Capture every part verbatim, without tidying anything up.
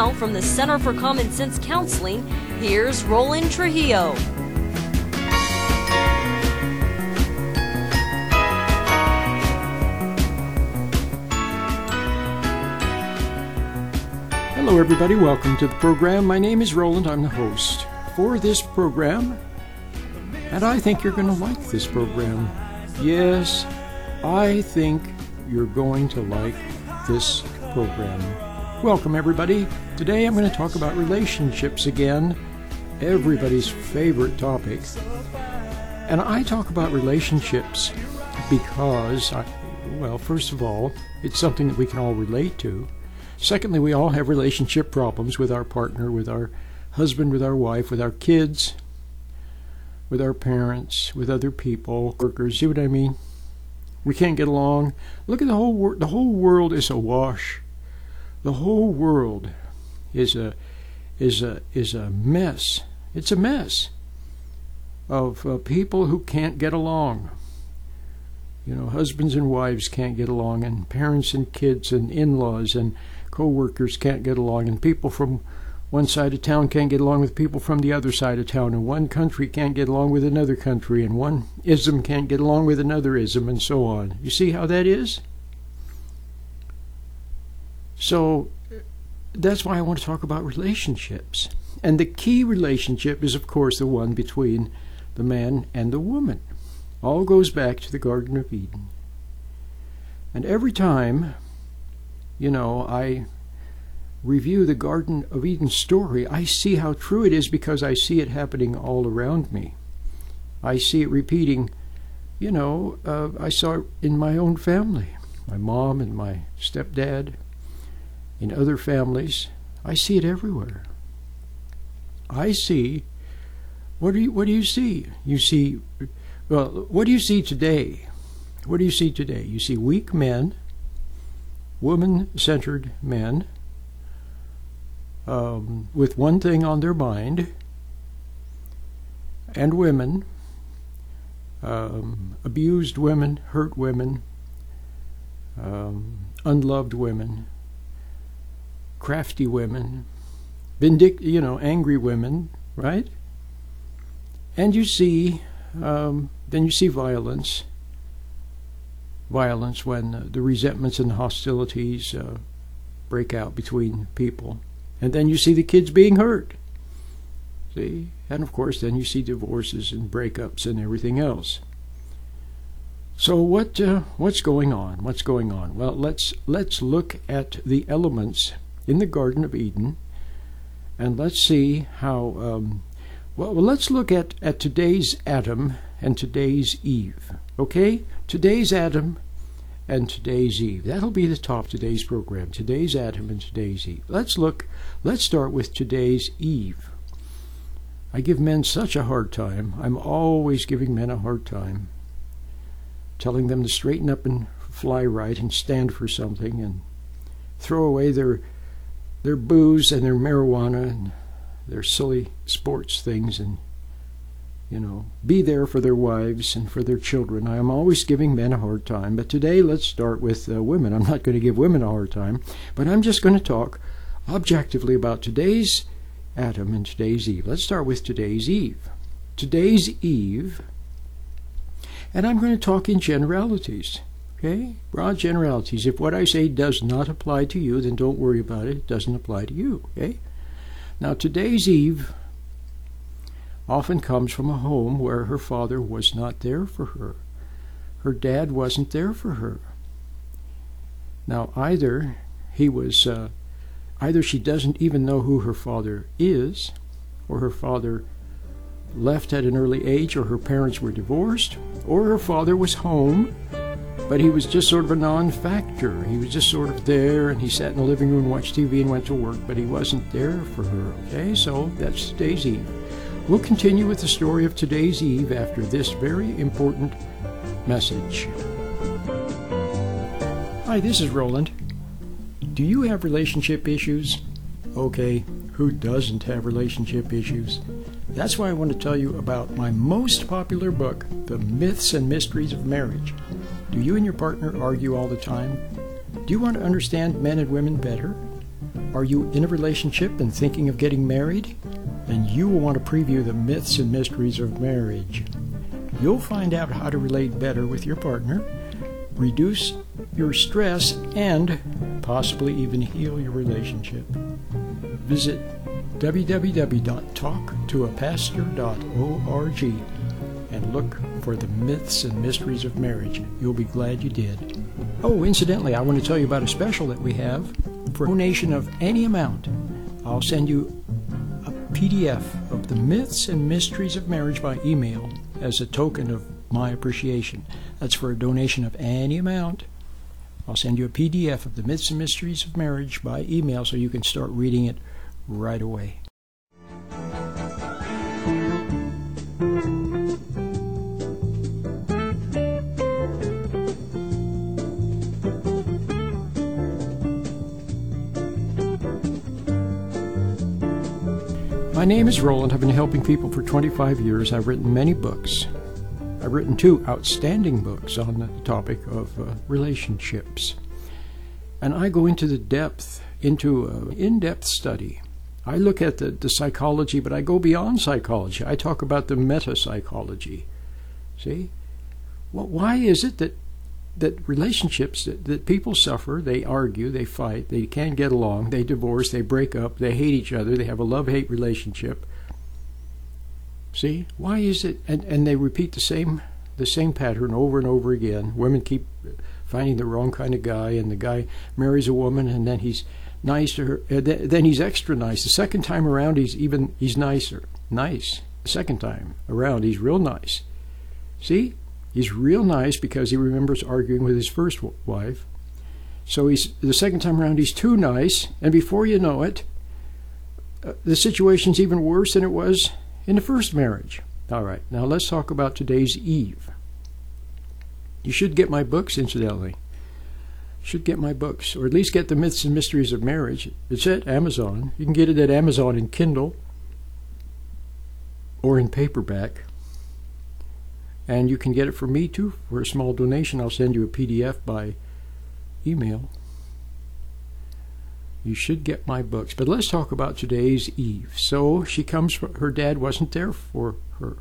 now, from the Center for Common Sense Counseling, here's Roland Trujillo. Hello everybody, welcome to the program. My name is Roland, I'm the host for this program, and I think you're going to like this program. Yes, I think you're going to like this program. Welcome everybody. Today I'm going to talk about relationships again, everybody's favorite topic. And I talk about relationships because, I, well, first of all, it's something that we can all relate to. Secondly, we all have relationship problems with our partner, with our husband, with our wife, with our kids, with our parents, with other people, workers. See what I mean? We can't get along. Look at the whole world. The whole world is awash. The whole world is a is a is a mess. It's a mess of uh, people who can't get along. You know, husbands and wives can't get along, and parents and kids and in-laws and co-workers can't get along, and people from one side of town can't get along with people from the other side of town, and one country can't get along with another country, and one ism can't get along with another ism, and so on. You see how that is? So that's why I want to talk about relationships. And the key relationship is, of course, the one between the man and the woman. All goes back to the Garden of Eden. And every time, you know, I review the Garden of Eden story, I see how true it is because I see it happening all around me. I see it repeating, you know, uh, I saw it in my own family, my mom and my stepdad, in other families. I see it everywhere. I see, what do you, what do you see? You see, well, what do you see today? What do you see today? You see weak men, woman-centered men, um, with one thing on their mind, and women, um, abused women, hurt women, um, unloved women, crafty women, vindic- you know, angry women, right? And you see, um, then you see violence. Violence when uh, the resentments and the hostilities uh, break out between people. And then you see the kids being hurt. See? And of course then you see divorces and breakups and everything else. So what uh, what's going on? What's going on? Well, let's let's look at the elements in the Garden of Eden, and let's see how um, well, well let's look at, at today's Adam and today's Eve. Okay? Today's Adam and today's Eve. That'll be the top of today's program. Today's Adam and today's Eve. Let's look, let's start with today's Eve. I give men such a hard time. I'm always giving men a hard time. Telling them to straighten up and fly right and stand for something and throw away their their booze and their marijuana and their silly sports things and, you know, be there for their wives and for their children. I am always giving men a hard time, but today let's start with uh, women. I'm not going to give women a hard time, but I'm just going to talk objectively about today's Adam and today's Eve. Let's start with today's Eve. Today's Eve, and I'm going to talk in generalities, okay? Broad generalities. If what I say does not apply to you, then don't worry about it. It doesn't apply to you, okay? Now, today's Eve often comes from a home where her father was not there for her. Her dad wasn't there for her. Now, either he was, uh, either she doesn't even know who her father is, or her father left at an early age, or her parents were divorced, or her father was home, but he was just sort of a non-factor. He was just sort of there, and he sat in the living room and watched T V and went to work, but he wasn't there for her. Okay, so that's today's Eve. We'll continue with the story of today's Eve after this very important message. Hi, this is Roland. Do you have relationship issues? Okay, who doesn't have relationship issues? That's why I want to tell you about my most popular book, The Myths and Mysteries of Marriage. Do you and your partner argue all the time? Do you want to understand men and women better? Are you in a relationship and thinking of getting married? Then you will want to preview the myths and mysteries of marriage. You'll find out how to relate better with your partner, reduce your stress, and possibly even heal your relationship. Visit w w w dot talk to a pastor dot org and look for the myths and mysteries of marriage. You'll be glad you did. Oh, incidentally, I want to tell you about a special that we have. For a donation of any amount, I'll send you a P D F of the myths and mysteries of marriage by email as a token of my appreciation. That's for a donation of any amount. I'll send you a P D F of the myths and mysteries of marriage by email so you can start reading it right away. My name is Roland. I've been helping people for twenty-five years. I've written many books. I've written two outstanding books on the topic of uh, relationships. And I go into the depth, into an in-depth study. I look at the, the psychology, but I go beyond psychology. I talk about the meta-psychology. See? Well, why is it that that relationships, that, that people suffer, they argue, they fight, they can't get along, they divorce, they break up, they hate each other, they have a love-hate relationship? See? Why is it? And, and they repeat the same the same pattern over and over again. Women keep finding the wrong kind of guy, and the guy marries a woman, and then he's nice to her, uh, th then he's extra nice. The second time around, he's even, he's nicer. Nice. The second time around, he's real nice. See? He's real nice because he remembers arguing with his first wife. So he's the second time around, he's too nice, and before you know it, uh, the situation's even worse than it was in the first marriage. All right, now let's talk about today's Eve. You should get my books, incidentally. You should get my books, or at least get the Myths and Mysteries of Marriage. It's at Amazon. You can get it at Amazon in Kindle or in paperback. And you can get it from me, too, for a small donation. I'll send you a P D F by email. You should get my books. But let's talk about today's Eve. So she comes from, her dad wasn't there for her.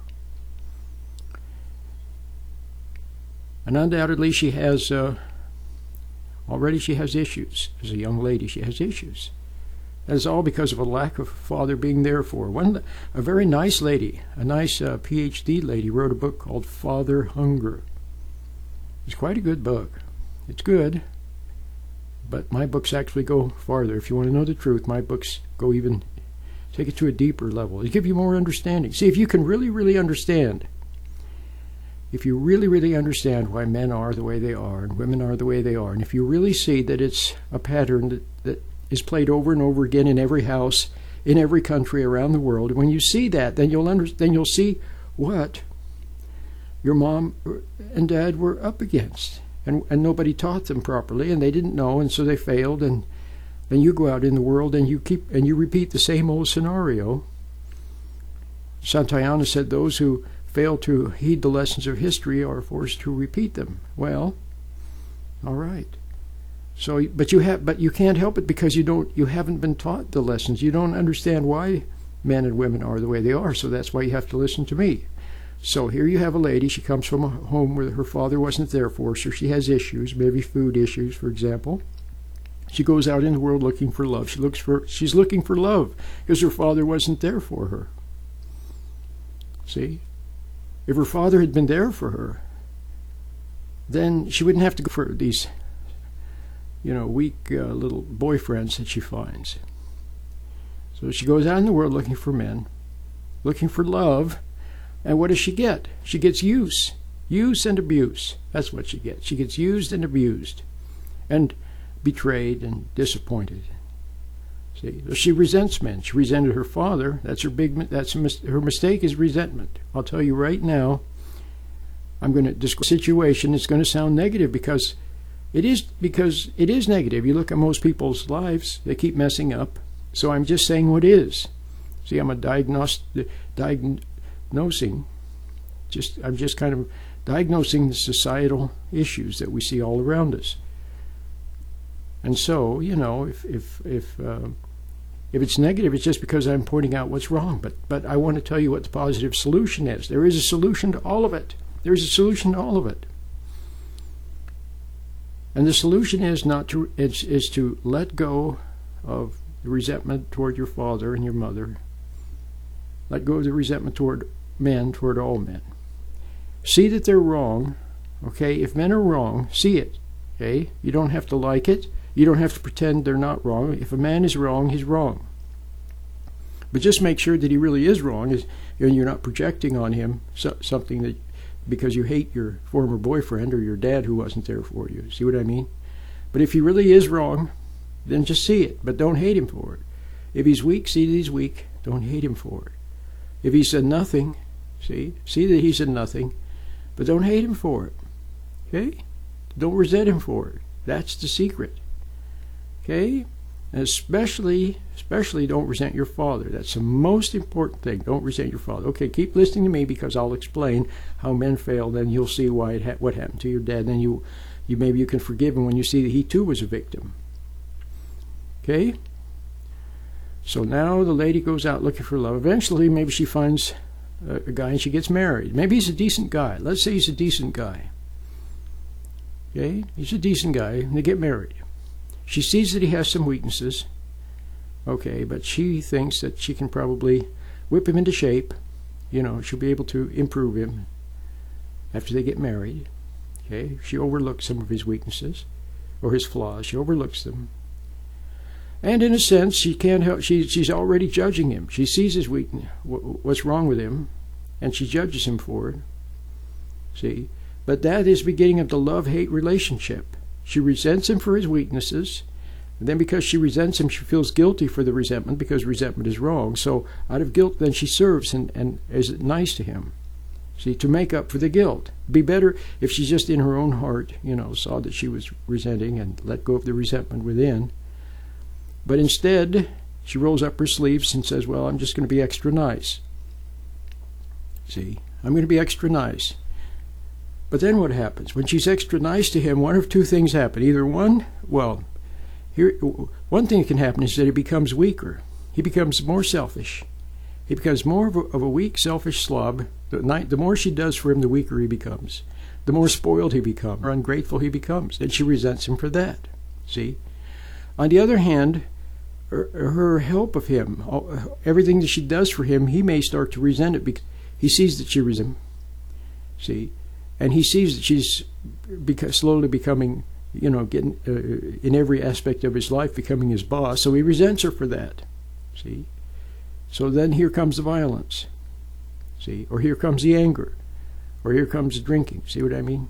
And undoubtedly she has, uh, already she has issues. As a young lady, she has issues. That is all because of a lack of father being there for her. One, a very nice lady, a nice uh, P H D lady, wrote a book called Father Hunger. It's quite a good book. It's good, but my books actually go farther. If you want to know the truth, my books go even, take it to a deeper level. They give you more understanding. See, if you can really, really understand, if you really, really understand why men are the way they are and women are the way they are, and if you really see that it's a pattern that, that is played over and over again in every house, in every country around the world. And when you see that, then you'll under, then you'll see what your mom and dad were up against, and and nobody taught them properly, and they didn't know, and so they failed. And then you go out in the world and you keep and you repeat the same old scenario. Santayana said, "Those who fail to heed the lessons of history are forced to repeat them." Well, all right. So, but you have, but you can't help it because you don't, you haven't been taught the lessons. You don't understand why men and women are the way they are. So that's why you have to listen to me. So here you have a lady. She comes from a home where her father wasn't there for her, so she has issues, maybe food issues, for example. She goes out in the world looking for love. She looks for, she's looking for love because her father wasn't there for her. See, if her father had been there for her, then she wouldn't have to go for these, you know, weak uh, little boyfriends that she finds. So she goes out in the world looking for men, looking for love, and what does she get? She gets use. Use and abuse. That's what she gets. She gets used and abused, and betrayed and disappointed. See, she resents men. She resented her father. That's her big. That's her mistake is resentment. I'll tell you right now. I'm going to describe the situation. It's going to sound negative because It is because it is negative. You look at most people's lives, they keep messing up. So I'm just saying what is. See, I'm a diagnos diagnosing, just I'm just kind of diagnosing the societal issues that we see all around us. And so, you know, if if if uh, if it's negative, it's just because I'm pointing out what's wrong. But but I want to tell you what the positive solution is. There is a solution to all of it. There is a solution to all of it. And the solution is not to is, is to let go of the resentment toward your father and your mother. Let go of the resentment toward men, toward all men. See that they're wrong. Okay, if men are wrong, see it. Okay, you don't have to like it. You don't have to pretend they're not wrong. If a man is wrong, he's wrong. But just make sure that he really is wrong, is, and you're not projecting on him so, something that because you hate your former boyfriend or your dad who wasn't there for you. See what I mean? But if he really is wrong, then just see it, but don't hate him for it. If he's weak, see that he's weak. Don't hate him for it. If he said nothing, see, see that he said nothing, but don't hate him for it. Okay? Don't resent him for it. That's the secret. Okay? And especially, especially don't resent your father. That's the most important thing. Don't resent your father. Okay, keep listening to me because I'll explain how men fail. Then you'll see why it ha what happened to your dad. Then you, you maybe you can forgive him when you see that he too was a victim. Okay? So now the lady goes out looking for love. Eventually, maybe she finds a, a guy and she gets married. Maybe he's a decent guy. Let's say he's a decent guy. Okay? He's a decent guy, and they get married. She sees that he has some weaknesses. Okay, but she thinks that she can probably whip him into shape. You know, she'll be able to improve him after they get married. Okay? She overlooks some of his weaknesses or his flaws. She overlooks them. And in a sense, she can't help. She, she's already judging him. She sees his weakness, what's wrong with him, and she judges him for it. See? But that is the beginning of the love-hate relationship. She resents him for his weaknesses, and then because she resents him, she feels guilty for the resentment because resentment is wrong. So out of guilt, then she serves and, and is nice to him. See, to make up for the guilt. It'd be better if she just in her own heart, you know, saw that she was resenting and let go of the resentment within. But instead, she rolls up her sleeves and says, well, I'm just going to be extra nice. See, I'm going to be extra nice. But then what happens? When she's extra nice to him, one of two things happen. Either one, well, here, one thing that can happen is that he becomes weaker. He becomes more selfish. He becomes more of a, of a weak, selfish slob. The, night, the more she does for him, the weaker he becomes. The more spoiled he becomes, or ungrateful he becomes. And she resents him for that. See? On the other hand, her, her help of him, everything that she does for him, he may start to resent it because he sees that she resents him. See? And he sees that she's beca- slowly becoming, you know, getting uh, in every aspect of his life, becoming his boss. So he resents her for that. See? So then here comes the violence. See? Or here comes the anger. Or here comes the drinking. See what I mean?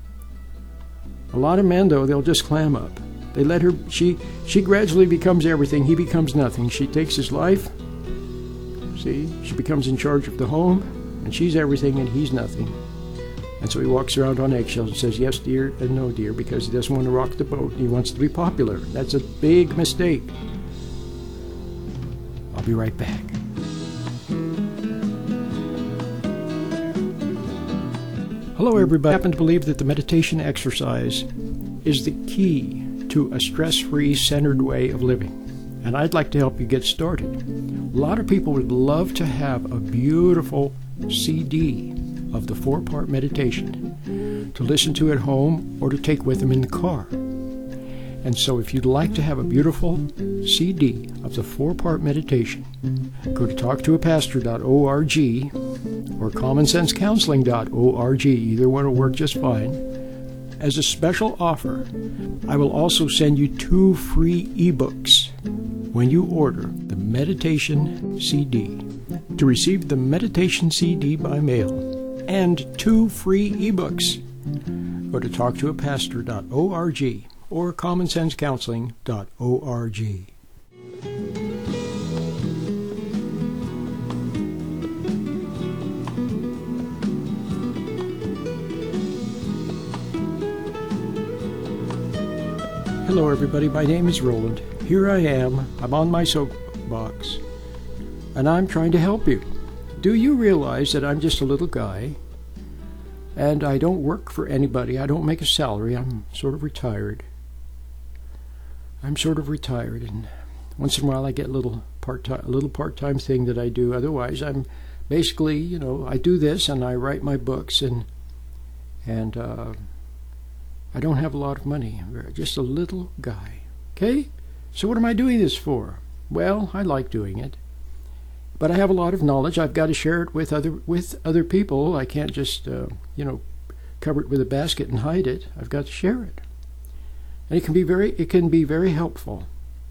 A lot of men, though, they'll just clam up. They let her, she, she gradually becomes everything. He becomes nothing. She takes his life. See? She becomes in charge of the home. And she's everything and he's nothing. And so he walks around on eggshells and says, yes, dear, and no, dear, because he doesn't want to rock the boat. He wants to be popular. That's a big mistake. I'll be right back. Hello, everybody. I happen to believe that the meditation exercise is the key to a stress-free, centered way of living. And I'd like to help you get started. A lot of people would love to have a beautiful C D of the four-part meditation to listen to at home or to take with them in the car. And so if you'd like to have a beautiful C D of the four-part meditation, go to talk to a pastor dot org or common sense counseling dot org. Either one will work just fine. As a special offer, I will also send you two free ebooks when you order the meditation C D. To receive the meditation C D by mail, and two free ebooks, go to talk to a pastor dot org or common sense counseling dot org. Hello everybody, my name is Roland. Here I am, I'm on my soapbox, and I'm trying to help you. Do you realize that I'm just a little guy, and I don't work for anybody, I don't make a salary, I'm sort of retired. I'm sort of retired, and once in a while I get a little part-time, a little part-time thing that I do. Otherwise, I'm basically, you know, I do this and I write my books, and and uh, I don't have a lot of money. I'm just a little guy. Okay? So what am I doing this for? Well, I like doing it, but I have a lot of knowledge. I've got to share it with other with other people. I can't just, uh, you know, cover it with a basket and hide it. I've got to share it, and it can be very it can be very helpful.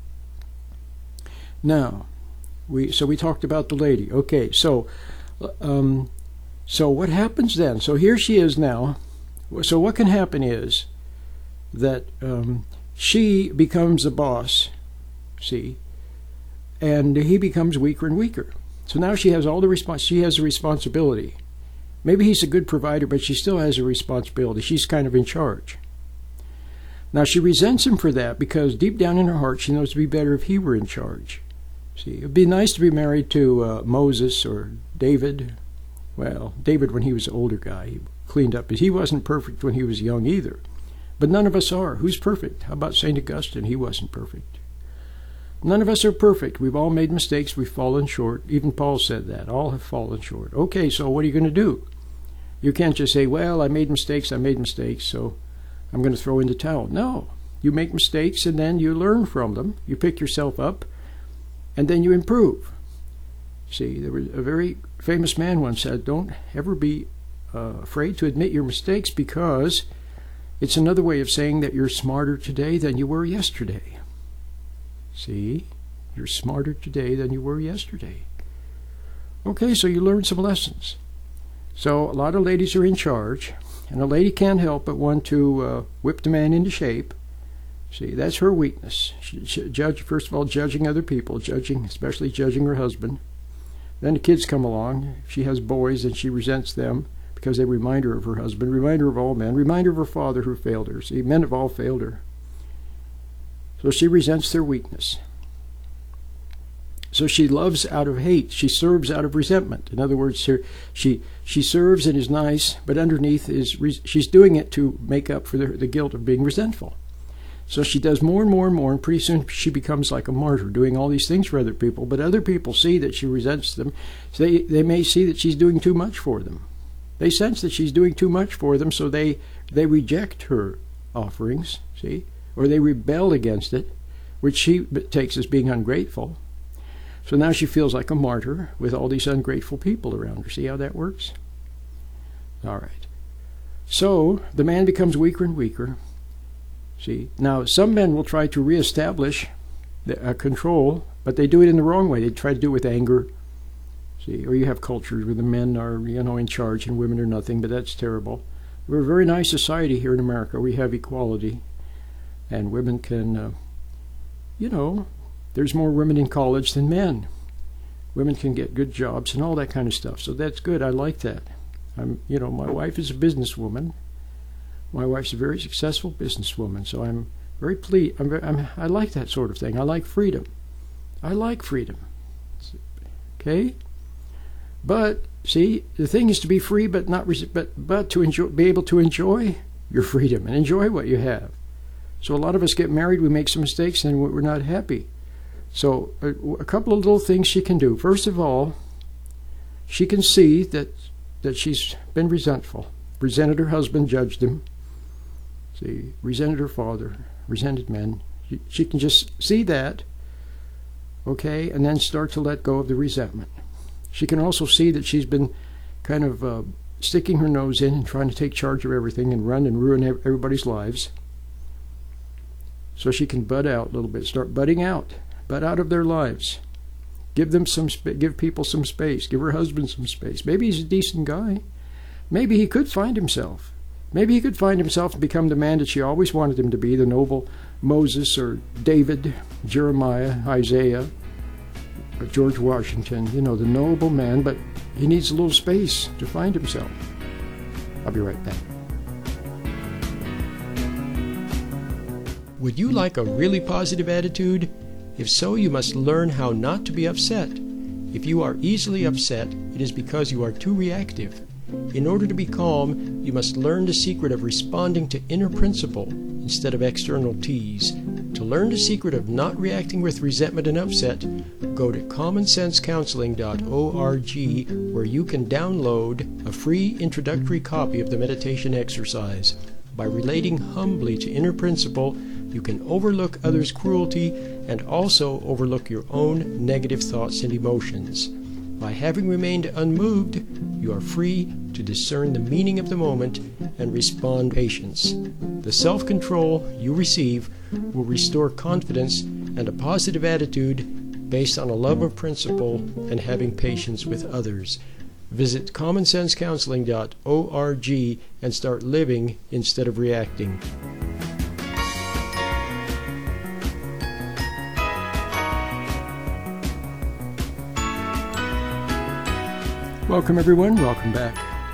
Now, we so we talked about the lady. Okay, so um, so what happens then? So here she is now. So what can happen is that um, she becomes the boss, see, and he becomes weaker and weaker. So now she has all the respons- she has the responsibility. Maybe he's a good provider, but she still has a responsibility. She's kind of in charge. Now she resents him for that, because deep down in her heart she knows it would be better if he were in charge. See, it would be nice to be married to uh, Moses or David. Well, David when he was an older guy, he cleaned up. He wasn't perfect when he was young either. But none of us are. Who's perfect? How about Saint Augustine? He wasn't perfect. None of us are perfect. We've all made mistakes. We've fallen short. Even Paul said that. All have fallen short. Okay, so what are you going to do? You can't just say, well, I made mistakes, I made mistakes, so I'm going to throw in the towel. No. You make mistakes, and then you learn from them. You pick yourself up, and then you improve. See, there was a very famous man once said, don't ever be uh, afraid to admit your mistakes, because it's another way of saying that you're smarter today than you were yesterday. See, you're smarter today than you were yesterday. Okay, so you learn some lessons. So a lot of ladies are in charge, and a lady can't help but want to uh, whip the man into shape. See, that's her weakness. She, she, judge, first of all, judging other people, judging, especially judging her husband. Then the kids come along. If she has boys, and she resents them because they remind her of her husband, remind her of all men, remind her of her father who failed her. See, men have all failed her. So she resents their weakness. So she loves out of hate. She serves out of resentment. In other words, her, she she serves and is nice, but underneath is she's doing it to make up for the, the guilt of being resentful. So she does more and more and more, and pretty soon she becomes like a martyr, doing all these things for other people. But other people see that she resents them. So they, they may see that she's doing too much for them. They sense that she's doing too much for them, so they, they reject her offerings, see? Or they rebel against it, which she takes as being ungrateful. So now she feels like a martyr with all these ungrateful people around her. See how that works? All right. So the man becomes weaker and weaker. See, now some men will try to reestablish the, uh, control, but they do it in the wrong way. They try to do it with anger. See, or you have cultures where the men are, you know, in charge and women are nothing, but that's terrible. We're a very nice society here in America. We have equality, and women can, uh, you know, there's more women in college than men. Women can get good jobs and all that kind of stuff. So that's good. I like that. I'm, you know, my wife is a businesswoman. My wife's a very successful businesswoman, so I'm very pleased. I'm, very, I'm, I like that sort of thing. I like freedom. I like freedom. Okay? But see, the thing is to be free, but not but but to enjoy, be able to enjoy your freedom and enjoy what you have. So a lot of us get married, we make some mistakes, and we're not happy. So a, a couple of little things she can do. First of all, she can see that that she's been resentful, resented her husband, judged him. See, resented her father, resented men. She, she can just see that, okay, and then start to let go of the resentment. She can also see that she's been kind of uh, sticking her nose in and trying to take charge of everything and run and ruin everybody's lives. So she can bud out a little bit, start budding out, bud out of their lives. Give them some, sp- give people some space. Give her husband some space. Maybe he's a decent guy. Maybe he could find himself. Maybe he could find himself and become the man that she always wanted him to be, the noble Moses or David, Jeremiah, Isaiah, or George Washington, you know, the noble man, but he needs a little space to find himself. I'll be right back. Would you like a really positive attitude? If so, you must learn how not to be upset. If you are easily upset, it is because you are too reactive. In order to be calm, you must learn the secret of responding to inner principle instead of external tease. To learn the secret of not reacting with resentment and upset, go to common sense counseling dot org, where you can download a free introductory copy of the meditation exercise. By relating humbly to inner principle, you can overlook others' cruelty and also overlook your own negative thoughts and emotions. By having remained unmoved, you are free to discern the meaning of the moment and respond with patience. The self-control you receive will restore confidence and a positive attitude based on a love of principle and having patience with others. Visit common sense counseling dot org and start living instead of reacting. Welcome everyone, welcome back.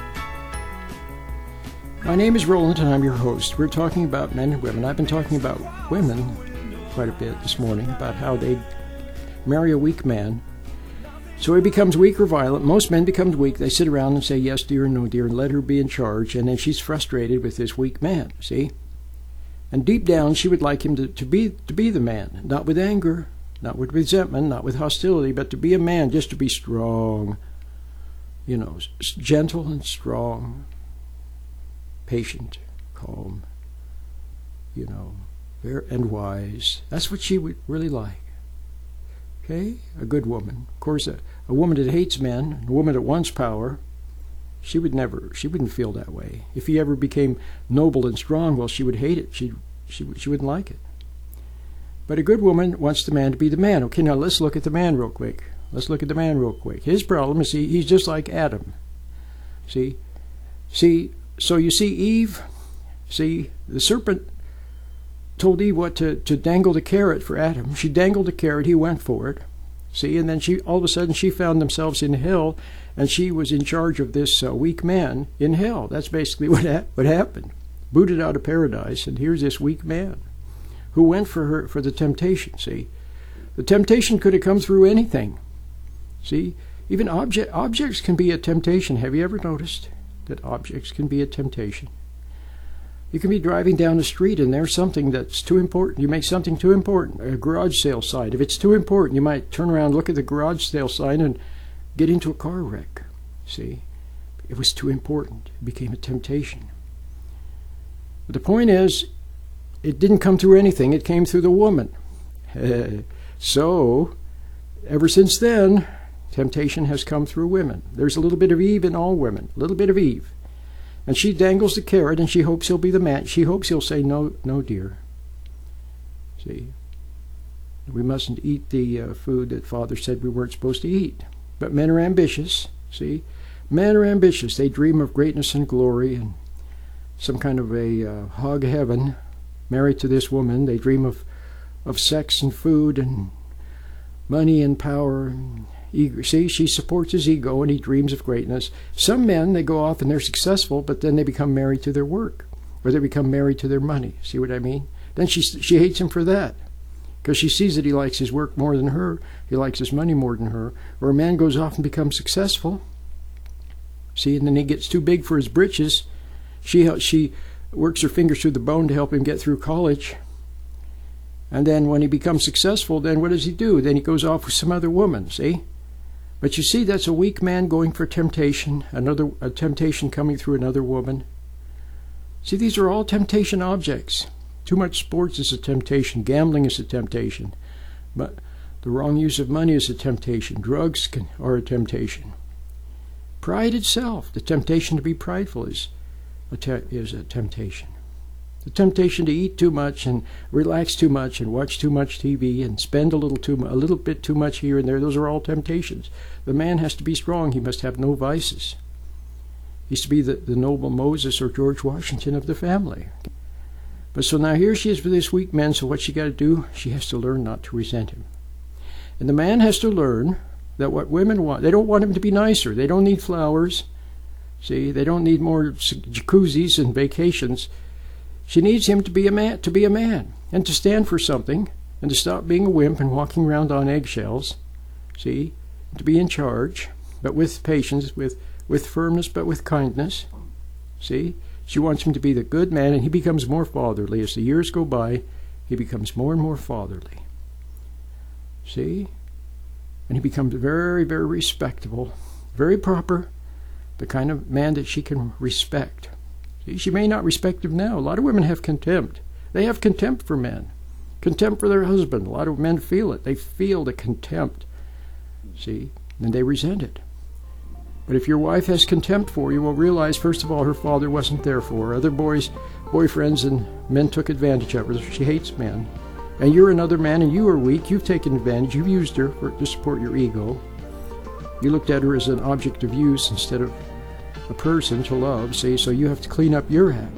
My name is Roland and I'm your host. We're talking about men and women. I've been talking about women quite a bit this morning, about how they marry a weak man. So he becomes weak or violent. Most men become weak. They sit around and say yes dear and no dear and let her be in charge, and then she's frustrated with this weak man, see? And deep down she would like him to, to be to be the man, not with anger, not with resentment, not with hostility, but to be a man, just to be strong. You know, gentle and strong, patient, calm, you know, and wise. That's what she would really like. Okay? A good woman. Of course, a, a woman that hates men, a woman that wants power, she would never, she wouldn't feel that way. If he ever became noble and strong, well, she would hate it. She, she, she wouldn't like it. But a good woman wants the man to be the man. Okay, now let's look at the man real quick. Let's look at the man real quick. His problem is he, he's just like Adam. See? See, so you see Eve, see, the serpent told Eve what to, to dangle the carrot for Adam. She dangled the carrot, he went for it. See, and then she all of a sudden she found themselves in hell, and she was in charge of this uh, weak man in hell. That's basically what, ha- what happened. Booted out of paradise, and here's this weak man who went for her for the temptation, see? The temptation could have come through anything. See, even object, objects can be a temptation. Have you ever noticed that objects can be a temptation? You can be driving down the street and there's something that's too important. You make something too important, a garage sale sign. If it's too important, you might turn around, look at the garage sale sign, and get into a car wreck. See, it was too important. It became a temptation. But the point is, it didn't come through anything. It came through the woman. So, ever since then, temptation has come through women. There's a little bit of Eve in all women, a little bit of Eve. And she dangles the carrot and she hopes he'll be the man. She hopes he'll say, no, no, dear. See, we mustn't eat the uh, food that Father said we weren't supposed to eat. But men are ambitious, see. Men are ambitious. They dream of greatness and glory and some kind of a uh, hog heaven. Married to this woman, they dream of, of sex and food and money and power and ego. See, she supports his ego and he dreams of greatness. Some men, they go off and they're successful, but then they become married to their work, or they become married to their money. See what I mean? Then she she hates him for that, because she sees that he likes his work more than her, he likes his money more than her. Or a man goes off and becomes successful, see, and then he gets too big for his britches. She she works her fingers through the bone to help him get through college. And then when he becomes successful, then what does he do? Then he goes off with some other woman, see? But you see, that's a weak man going for temptation, another a temptation coming through another woman. See, these are all temptation objects. Too much sports is a temptation. Gambling is a temptation. But the wrong use of money is a temptation. Drugs can, are a temptation. Pride itself, the temptation to be prideful, is a, te- is a temptation. The temptation to eat too much and relax too much and watch too much T V and spend a little too a little bit too much here and there, those are all temptations. The man has to be strong. He must have no vices. He's to be the, the noble Moses or George Washington of the family. But so now here she is with this weak man, so what's she got to do? She has to learn not to resent him. And the man has to learn that what women want, they don't want him to be nicer. They don't need flowers. See, they don't need more jacuzzis and vacations. She needs him to be a man, to be a man, and to stand for something, and to stop being a wimp and walking around on eggshells. See, to be in charge, but with patience, with with firmness, but with kindness. See, she wants him to be the good man, and he becomes more fatherly as the years go by. he becomes more and more fatherly. See? And he becomes very, very respectable, very proper, the kind of man that she can respect. See, she may not respect him now. A lot of women have contempt. They have contempt for men, contempt for their husband. A lot of men feel it. They feel the contempt, see, and they resent it. But if your wife has contempt for you, well, realize, first of all, her father wasn't there for her. Other boys, boyfriends and men took advantage of her. She hates men. And you're another man, and you are weak. You've taken advantage. You've used her for, to support your ego. You looked at her as an object of use instead of a person to love, see? So you have to clean up your act.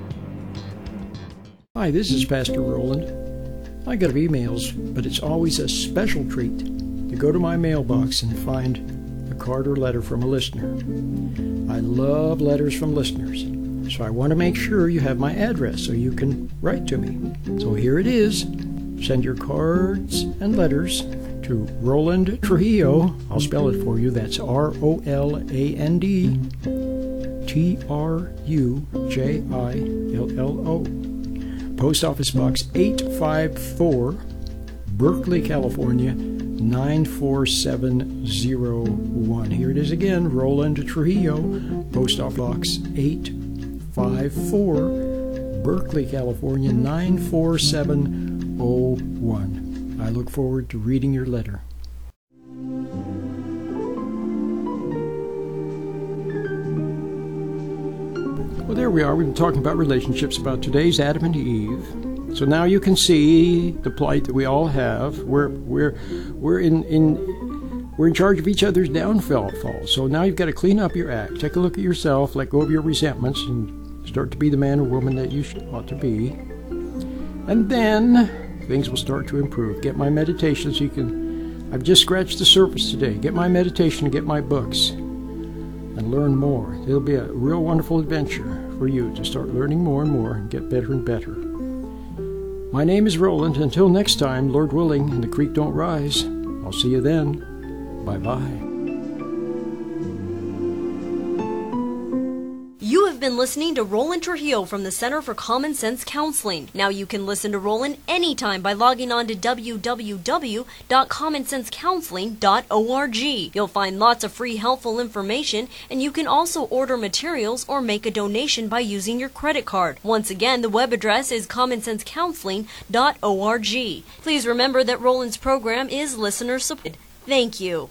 Hi, this is Pastor Roland. I got emails, but it's always a special treat to go to my mailbox and find a card or letter from a listener. I love letters from listeners, so I want to make sure you have my address so you can write to me. So here it is. Send your cards and letters to Roland Trujillo. I'll spell it for you. That's R O L A N D T R U J I L L O. Post Office Box eight five four, Berkeley, California, nine four seven zero one. Here it is again, Roland Trujillo, Post Office Box eight five four, Berkeley, California, nine four seven zero one. I look forward to reading your letter. Well, there we are. We've been talking about relationships, about today's Adam and Eve. So now you can see the plight that we all have. We're we're we're in in we're in charge of each other's downfall. So now you've got to clean up your act. Take a look at yourself. Let go of your resentments and start to be the man or woman that you should, ought to be. And then things will start to improve. Get my meditation so you can. I've just scratched the surface today. Get my meditation. Get my books. And learn more. It'll be a real wonderful adventure for you to start learning more and more and get better and better. My name is Roland. Until next time, Lord willing, and the creek don't rise, I'll see you then. Bye-bye. You have been listening to Roland Trujillo from the Center for Common Sense Counseling. Now you can listen to Roland anytime by logging on to w w w dot common sense counseling dot org. You'll find lots of free helpful information, and you can also order materials or make a donation by using your credit card. Once again, the web address is common sense counseling dot org. Please remember that Roland's program is listener supported. Thank you.